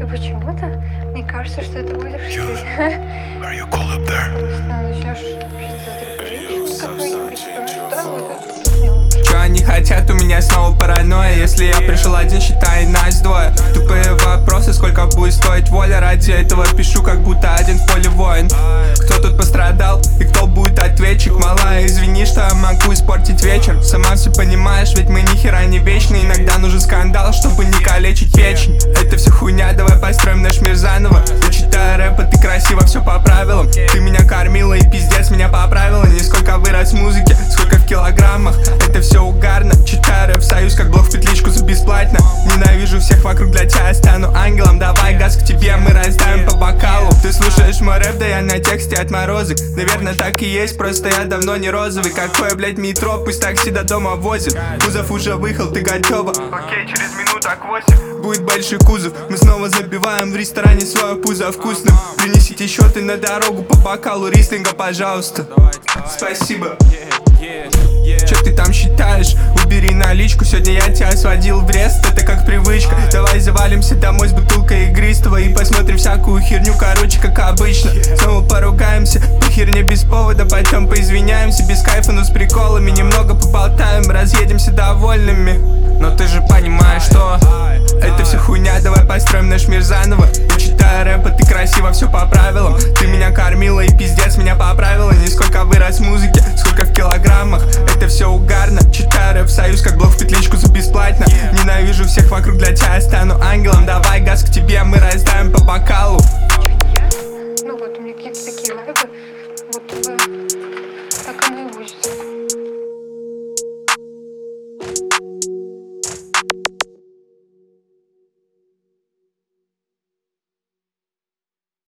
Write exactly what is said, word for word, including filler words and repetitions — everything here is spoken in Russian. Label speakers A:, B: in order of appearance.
A: И почему-то мне кажется, что это будешь ты.
B: Are you cold up there?
A: Начнешь какой-нибудь, что будет?
C: Чё они хотят, у меня снова паранойя. Если я пришел один, считай нас двое. Тупые вопросы, сколько будет стоить воля. Ради этого пишу, как будто один в поле воин. Кто тут пострадал и кто будет ответчик? Малая, извини, что я могу испортить вечер. Сама все понимаешь, ведь мы ни хера не вечны. Иногда нужен скандал, чтобы не калечить печень. Это все хуйня, давай построим наш мир заново. Я читаю рэп, а ты красиво, все по правилам. Ты меня кормила и пиздец меня поправила. Не сколько вырос в музыке, сколько в килограммах. Это все угарно, читаю рэп союз, как блог в петличку за бесплатно. Ненавижу всех вокруг, для тебя стану ангелом. Давай газ к тебе, мы раздаем по бокалу. Ты слушаешь мой рэп, да я на тексте отморозок. Наверное так и есть, просто я давно не розовый. Какое, блять, метро, пусть такси до дома возит. Кузов уже выехал, ты готова? Окей, через минуток восемь будет большой кузов. Мы снова забиваем в ресторане свое пузо вкусным. Принесите счеты на дорогу по бокалу рислинга, пожалуйста. Спасибо. Чё ты там считаешь? Убери наличку, сегодня я тебя сводил в рест, это как привычка. Давай завалимся домой с бутылкой игристого и посмотрим всякую херню, короче, как обычно. Снова поругаемся по херне без повода, потом поизвиняемся без кайфа, но с приколами. Немного поболтаем, разъедемся довольными. Но ты же понимаешь, что это все хуйня, давай построим наш мир заново. Я читаю рэп, а ты красиво, все по правилам. Ты меня кормила и пиздец меня поправила. Не сколько вырос в музыке, сколько в килограммах. Это все угарно, читаю рэп союз, как блог в петличку за бесплатно. Ненавижу всех вокруг, для тебя стану ангелом.